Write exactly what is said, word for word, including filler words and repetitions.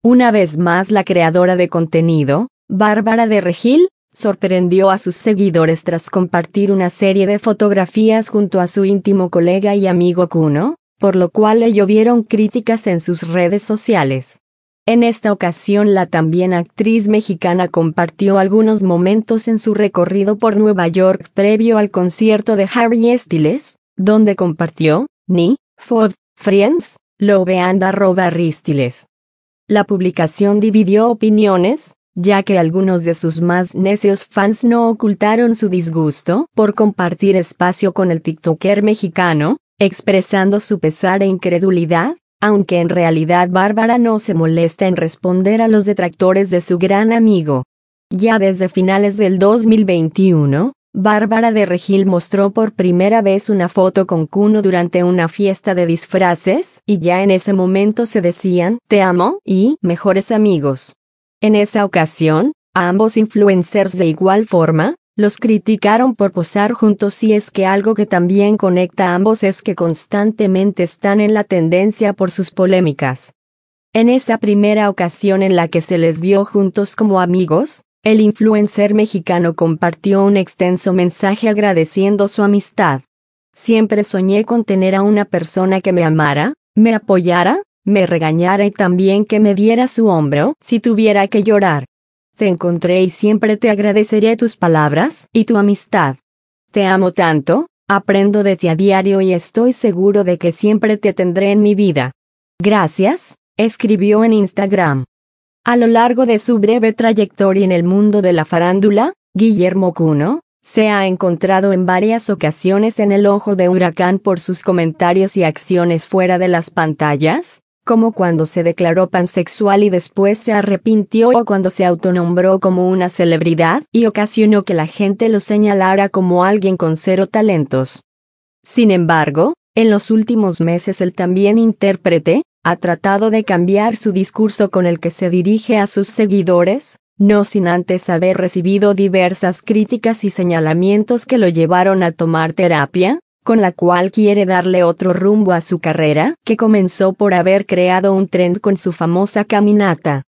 Una vez más la creadora de contenido, Bárbara de Regil, sorprendió a sus seguidores tras compartir una serie de fotografías junto a su íntimo colega y amigo Kuno, por lo cual le llovieron críticas en sus redes sociales. En esta ocasión la también actriz mexicana compartió algunos momentos en su recorrido por Nueva York previo al concierto de Harry Styles, donde compartió, ni, Fod, Friends, Love and arroba Harry Styles. La publicación dividió opiniones, ya que algunos de sus más necios fans no ocultaron su disgusto por compartir espacio con el tiktoker mexicano, expresando su pesar e incredulidad, aunque en realidad Bárbara no se molesta en responder a los detractores de su gran amigo. Ya desde finales del dos mil veintiuno, Bárbara de Regil mostró por primera vez una foto con Kuno durante una fiesta de disfraces, y ya en ese momento se decían "te amo" y "mejores amigos". En esa ocasión, a ambos influencers de igual forma, los criticaron por posar juntos, y es que algo que también conecta a ambos es que constantemente están en la tendencia por sus polémicas. En esa primera ocasión en la que se les vio juntos como amigos, el influencer mexicano compartió un extenso mensaje agradeciendo su amistad. "Siempre soñé con tener a una persona que me amara, me apoyara, me regañara y también que me diera su hombro si tuviera que llorar. Te encontré y siempre te agradeceré tus palabras y tu amistad. Te amo tanto, aprendo de ti a diario y estoy seguro de que siempre te tendré en mi vida. Gracias", escribió en Instagram. A lo largo de su breve trayectoria en el mundo de la farándula, Guillermo Kuno se ha encontrado en varias ocasiones en el ojo de huracán por sus comentarios y acciones fuera de las pantallas, como cuando se declaró pansexual y después se arrepintió, o cuando se autonombró como una celebridad y ocasionó que la gente lo señalara como alguien con cero talentos. Sin embargo, en los últimos meses el también intérprete ha tratado de cambiar su discurso con el que se dirige a sus seguidores, no sin antes haber recibido diversas críticas y señalamientos que lo llevaron a tomar terapia, con la cual quiere darle otro rumbo a su carrera, que comenzó por haber creado un trend con su famosa caminata.